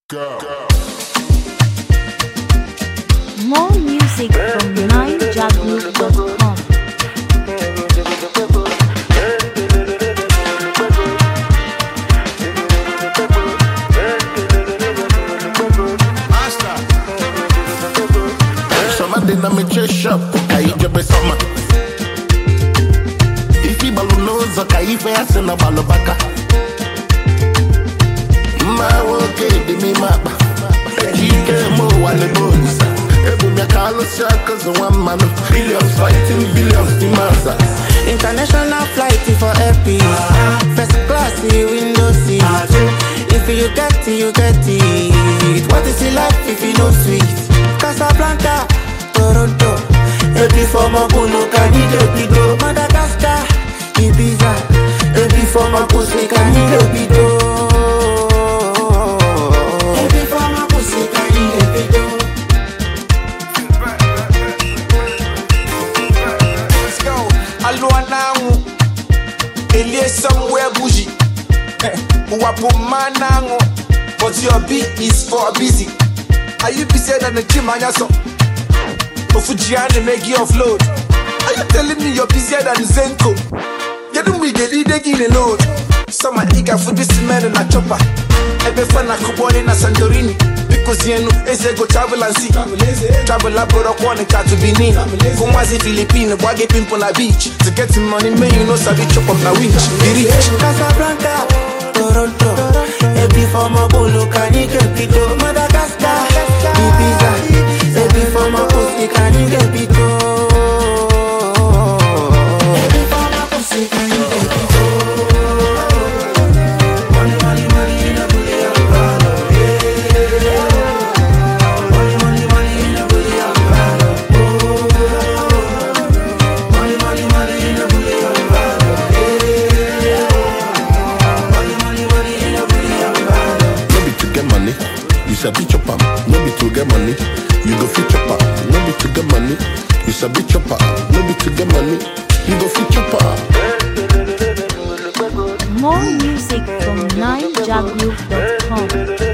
Go. More music from ninjagroup.com. Summer dinner me chase shop, kai jobe summer. Ifi balunoza kai fe asena balobaka. Ma woke di mi mapa. Ejike mo wale bonisa. Ebu mi akalo shaka zo one man. Billions fighting billions di masa. International flight for happy. First class window seat. If you get it, you get it. What is it like if you know sweet? Casablanca, Toronto. Every form of Puno, Canido, Pido. Madagascar, Ibiza. Every form of pussy, Canido, Pido. Every form of pussy, Canido, Pido. Let's go. Aluanangu. Elie somewhere bougie. Wapumanangu. But your beat is for busy. Are you busier than the gym and your son? Ofujiani make you offload. Are you telling me you're busier than Zenko? You don't be the leader in the load. Some are eager for this man and a chopper. Every fun I could in a Santorini. Because you know, it's a go travel and see. Travel up for a corner car to be near. Kumazi Philippine, wage pimp on a beach. To get some money, man, you know, Sabi chop up the winch. Be rich. Casablanca, Toronto. Every form of Polo, Canido, Pido. Madagascar, Ibiza. Every form of pussy, Canido, Pido. Every form of pussy, Canido, Pido. Money, money, money in a bully of valor. Money, money, money in a bully of valor. Money, money, money in a bully of valor. Money, money, money in a bully of valor. No be to get money, you sabi chop am. No be to get money, you go fit chop am. No be to get money, you sabi chop am. No be to get money, you go fit chop am. More music from ninjagroup.com.